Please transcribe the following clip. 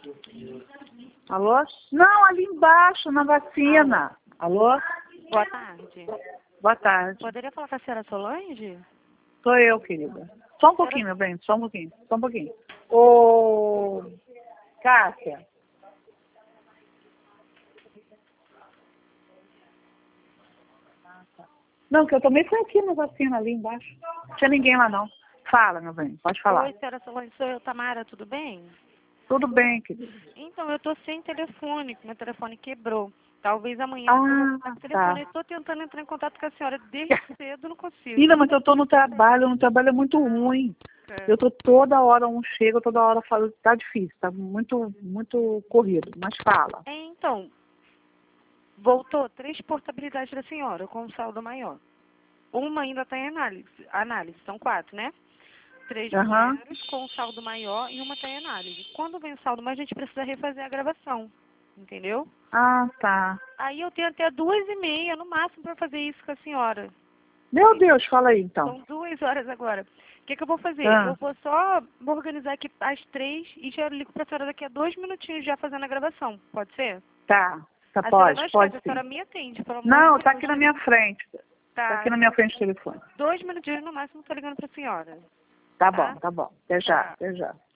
Alô? Não, ali embaixo, na vacina. Alô? Boa tarde. Boa tarde. Poderia falar com a senhora Solange? Sou eu, querida. Só um pouquinho, meu bem, só um pouquinho. Ô, Cássia. Não, que eu também fui aqui na vacina, ali embaixo. Não tinha ninguém lá, não. Fala, meu bem, pode falar. Oi, senhora Solange, sou eu, Tamara, tudo bem? Tudo bem, querida. Então, eu tô sem telefone, meu telefone quebrou. Talvez amanhã eu Ah, tenha telefone. tá. Eu tô tentando entrar em contato com a senhora desde cedo, não consigo. Filha, mas eu tô no trabalho é muito ruim. É. Eu tô toda hora, um chega, toda hora falo, tá difícil, tá muito corrido, mas fala. Então, voltou 3 portabilidades da senhora com saldo maior. Uma ainda está em análise, são 4, né? 3 Aham. mulheres com saldo maior e uma está em análise. Quando vem o saldo maior, a gente precisa refazer a gravação, entendeu? Ah, tá. Aí eu tenho até 2h30 no máximo para fazer isso com a senhora. Meu Deus, fala aí então. São 2 horas agora. O que eu vou fazer? Ah. Eu vou só organizar aqui às 3 e já ligo para a senhora daqui a 2 minutinhos já fazendo a gravação. Pode ser? Tá, A senhora pode não esquece, pode a sim. senhora me atende, pelo amor Não, de tá Deus. aqui na minha frente. Tá aqui na minha frente o telefone. 2 minutinhos no máximo, tô ligando para a senhora. Tá Tá? bom, tá bom. Até já, até já.